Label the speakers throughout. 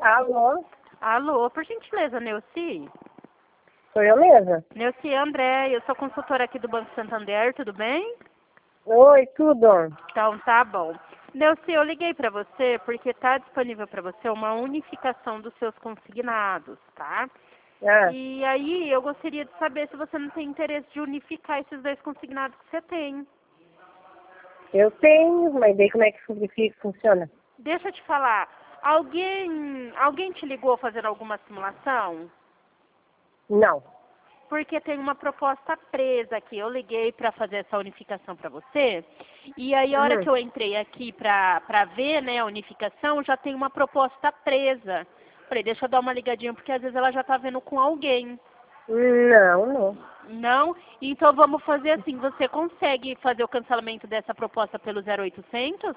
Speaker 1: Alô?
Speaker 2: Alô, por gentileza, Neuci?
Speaker 1: Sou eu mesma?
Speaker 2: Neuci André, eu sou consultora aqui do Banco Santander, tudo bem?
Speaker 1: Oi, tudo?
Speaker 2: Então, tá bom. Neuci, eu liguei para você porque está disponível para você uma unificação dos seus consignados, tá?
Speaker 1: Ah,
Speaker 2: E aí eu gostaria de saber se você não tem interesse de unificar esses dois consignados que você tem.
Speaker 1: eu tenho, mas daí como é que funciona?
Speaker 2: Deixa eu te falar, alguém te ligou fazendo alguma simulação?
Speaker 1: Não.
Speaker 2: Porque tem uma proposta presa aqui. Eu liguei para fazer essa unificação para você. E aí, a hora que
Speaker 1: Uhum.
Speaker 2: eu entrei aqui para ver, né, a unificação, já tem uma proposta presa. Falei, deixa eu dar uma ligadinha, porque às vezes ela já está vendo com alguém.
Speaker 1: Não, não.
Speaker 2: Não? Então vamos fazer assim. Você consegue fazer o cancelamento dessa proposta pelo 0800?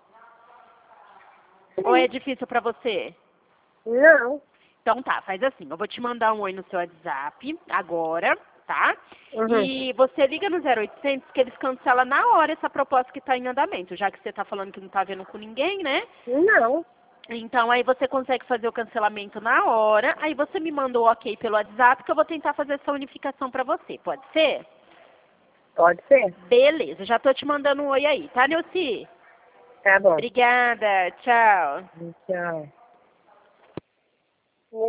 Speaker 2: Ou é
Speaker 1: Sim.
Speaker 2: difícil para você?
Speaker 1: Não.
Speaker 2: Então tá, faz assim, eu vou te mandar um oi no seu WhatsApp agora, tá?
Speaker 1: Uhum.
Speaker 2: E você liga no 0800 que eles cancelam na hora essa proposta que está em andamento, já que você está falando que não está vendo com ninguém, né?
Speaker 1: Não.
Speaker 2: Então aí você consegue fazer o cancelamento na hora, aí você me manda o ok pelo WhatsApp que eu vou tentar fazer essa unificação para você, pode ser?
Speaker 1: Pode ser?
Speaker 2: Beleza, já tô te mandando um oi aí, tá, Neuci?
Speaker 1: Tá bom.
Speaker 2: Obrigada, tchau.
Speaker 1: Tchau.